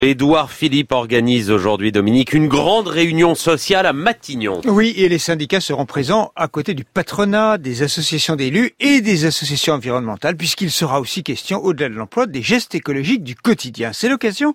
Édouard Philippe organise aujourd'hui, Dominique, une grande réunion sociale à Matignon. Oui, et les syndicats seront présents à côté du patronat, des associations d'élus et des associations environnementales, puisqu'il sera aussi question, au-delà de l'emploi, des gestes écologiques du quotidien. C'est l'occasion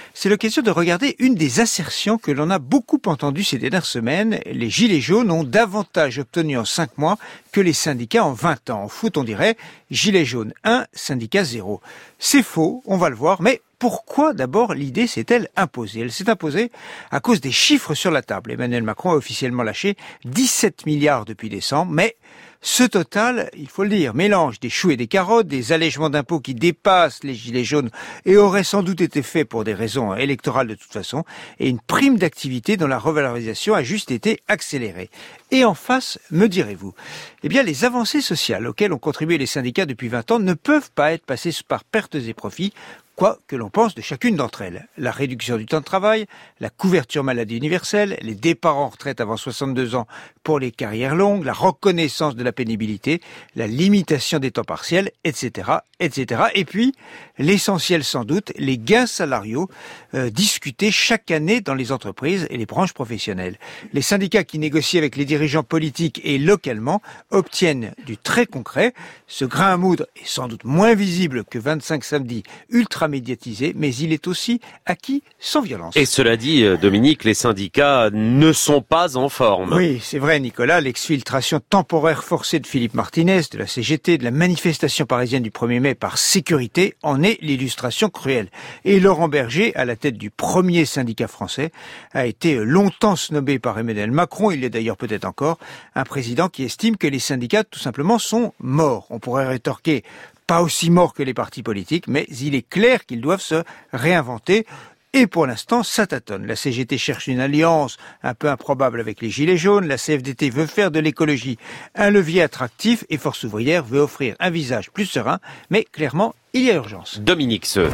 de regarder une des assertions que l'on a beaucoup entendues ces dernières semaines. Les gilets jaunes ont davantage obtenu en 5 mois que les syndicats en 20 ans. En foot, on dirait gilets jaunes 1, syndicat 0. C'est faux, on va le voir, mais pourquoi d'abord l'idée s'est-elle imposée? Elle s'est imposée à cause des chiffres sur la table. Emmanuel Macron a officiellement lâché 17 milliards depuis décembre, mais ce total, il faut le dire, mélange des choux et des carottes, des allègements d'impôts qui dépassent les gilets jaunes et auraient sans doute été faits pour des raisons électorales de toute façon, et une prime d'activité dont la revalorisation a juste été accélérée. Et en face, me direz-vous, eh bien les avancées sociales auxquelles ont contribué les syndicats depuis 20 ans ne peuvent pas être passées par pertes et profits, quoi que l'on pense de chacune d'entre elles. La réduction du temps de travail, la couverture maladie universelle, les départs en retraite avant 62 ans pour les carrières longues, la reconnaissance de la pénibilité, la limitation des temps partiels, etc., etc. Et puis, l'essentiel sans doute, les gains salariaux discutés chaque année dans les entreprises et les branches professionnelles. Les syndicats qui négocient avec les dirigeants politiques et localement obtiennent du très concret. Ce grain à moudre est sans doute moins visible que 25 samedis ultra médiatisé, mais il est aussi acquis sans violence. Et cela dit, Dominique, les syndicats ne sont pas en forme. Oui, c'est vrai, Nicolas. L'exfiltration temporaire forcée de Philippe Martinez, de la CGT, de la manifestation parisienne du 1er mai par sécurité en est l'illustration cruelle. Et Laurent Berger, à la tête du premier syndicat français, a été longtemps snobé par Emmanuel Macron. Il l'est d'ailleurs peut-être encore, un président qui estime que les syndicats, tout simplement, sont morts. On pourrait rétorquer pas aussi morts que les partis politiques, mais il est clair qu'ils doivent se réinventer. Et pour l'instant, ça tâtonne. La CGT cherche une alliance un peu improbable avec les Gilets jaunes. La CFDT veut faire de l'écologie un levier attractif et Force ouvrière veut offrir un visage plus serein. Mais clairement, il y a urgence. Dominique Seux.